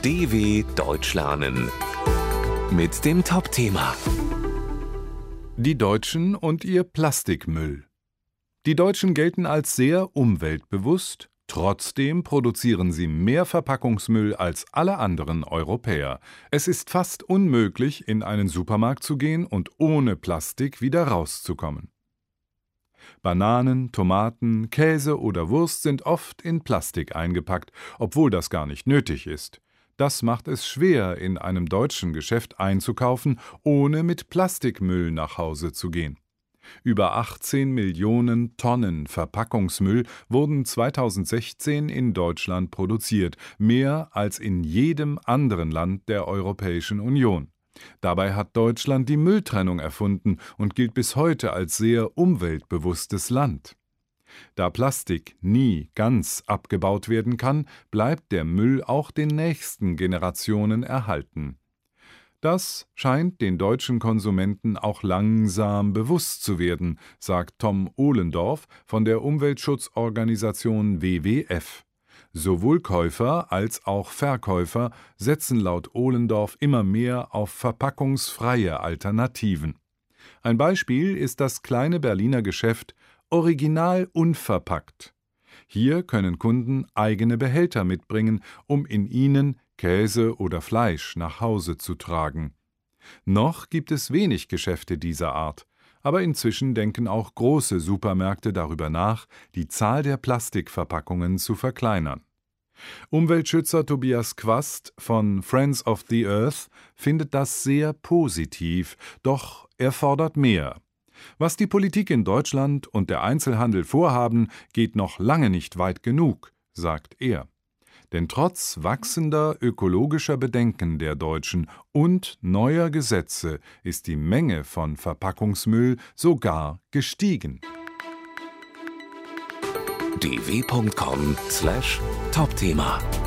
DW Deutsch lernen mit dem Top-Thema. Die Deutschen und ihr Plastikmüll. Die Deutschen gelten als sehr umweltbewusst, trotzdem produzieren sie mehr Verpackungsmüll als alle anderen Europäer. Es ist fast unmöglich, in einen Supermarkt zu gehen und ohne Plastik wieder rauszukommen. Bananen, Tomaten, Käse oder Wurst sind oft in Plastik eingepackt, obwohl das gar nicht nötig ist. Das macht es schwer, in einem deutschen Geschäft einzukaufen, ohne mit Plastikmüll nach Hause zu gehen. Über 18 Millionen Tonnen Verpackungsmüll wurden 2016 in Deutschland produziert, mehr als in jedem anderen Land der Europäischen Union. Dabei hat Deutschland die Mülltrennung erfunden und gilt bis heute als sehr umweltbewusstes Land. Da Plastik nie ganz abgebaut werden kann, bleibt der Müll auch den nächsten Generationen erhalten. Das scheint den deutschen Konsumenten auch langsam bewusst zu werden, sagt Tom Ohlendorf von der Umweltschutzorganisation WWF. Sowohl Käufer als auch Verkäufer setzen laut Ohlendorf immer mehr auf verpackungsfreie Alternativen. Ein Beispiel ist das kleine Berliner Geschäft Original unverpackt. Hier können Kunden eigene Behälter mitbringen, um in ihnen Käse oder Fleisch nach Hause zu tragen. Noch gibt es wenig Geschäfte dieser Art, aber inzwischen denken auch große Supermärkte darüber nach, die Zahl der Plastikverpackungen zu verkleinern. Umweltschützer Tobias Quast von Friends of the Earth findet das sehr positiv, doch er fordert mehr. Was die Politik in Deutschland und der Einzelhandel vorhaben, geht noch lange nicht weit genug, sagt er. Denn trotz wachsender ökologischer Bedenken der Deutschen und neuer Gesetze ist die Menge von Verpackungsmüll sogar gestiegen. dw.com/Topthema